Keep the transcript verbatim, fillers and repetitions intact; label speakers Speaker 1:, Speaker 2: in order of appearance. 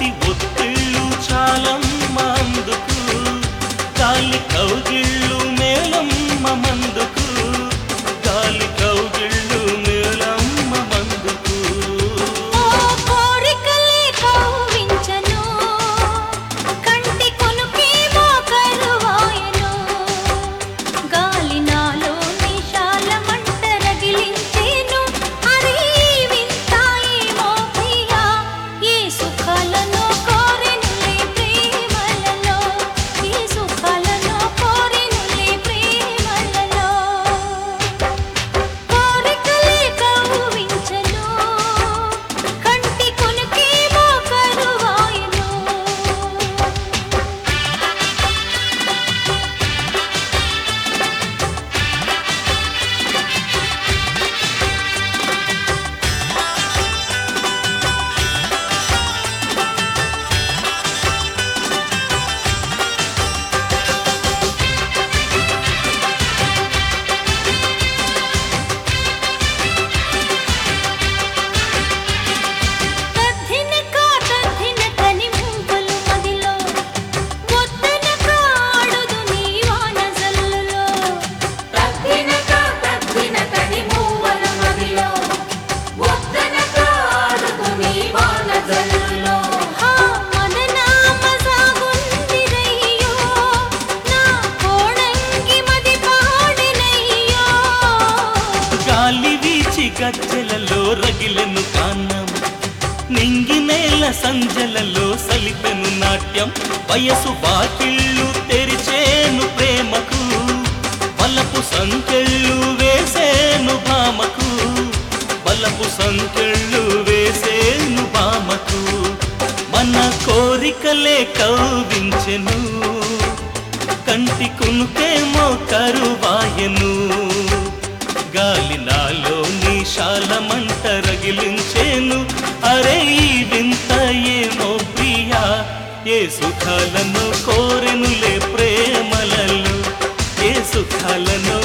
Speaker 1: కోటి ఒత్తిళ్ళు చాలమ్మ అందుకు, గాలి కౌగిళ్ళు మేలమ్మ మందుకు, గాలి కౌగిళ్ళు మేలమ్మ మందుకు.
Speaker 2: ఓ కోరికలే కవ్వించెను, కంటి కొనుకేమో కరువాయెను, గాలి నాలో నిశాలమంట రగిలించెను. అరే వింత ఏమో ప్రియా, ఏ సుఖాలను కోరెనులే ప్రేమలలో, ఏ సుఖాలను కోరెనులే ప్రేమలలో. కోరికలే కవ్వించెను, కంటి కొనుకేమో కరువాయెను. తద్దినక తద్దినకని మూవలు మదిలో, వద్దనక ఆడుదు నీ వాన జల్లులో.
Speaker 3: తద్దినక తద్దినకని మూవల మదిలో, వద్దనక ఆడుదు నీ వాన జల్లులో.
Speaker 2: హా మదనా మజాగుందిరయ్యో, నా కోణంగి మది పాడినయ్యో.
Speaker 1: గాలి వీచి గజ్జెలలో రగిలెను కాన్నం, నింగి నేల సంజలలో సలిపెను నాట్యం. వయసు వాకిళ్ళు తెరిచేను ప్రేమకు, వలపు సంకెళ్ళు వేసేను భామకు, వలపు సంకెళ్ళు వేసేను భామకు. మన కోరికలే కవ్వించెను, కంటి కునుకేమో కరువాయెను, గాలి నాలో నిశాలమంట రగిలించేను. అరే ఈ వింత ఏమో ప్రియా, ఏ సుఖాలను కోరెనులే ప్రేమలలో, ఏ సుఖాలను